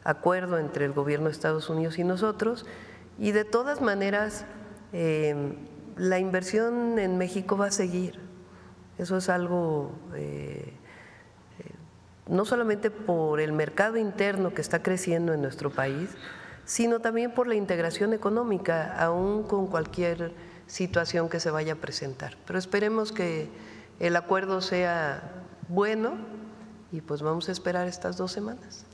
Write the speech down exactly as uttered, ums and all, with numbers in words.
acuerdo entre el gobierno de Estados Unidos y nosotros, y de todas maneras eh, la inversión en México va a seguir. Eso es algo eh, eh, no solamente por el mercado interno que está creciendo en nuestro país, sino también por la integración económica, aún con cualquier situación que se vaya a presentar. Pero esperemos que el acuerdo sea bueno y pues vamos a esperar estas dos semanas.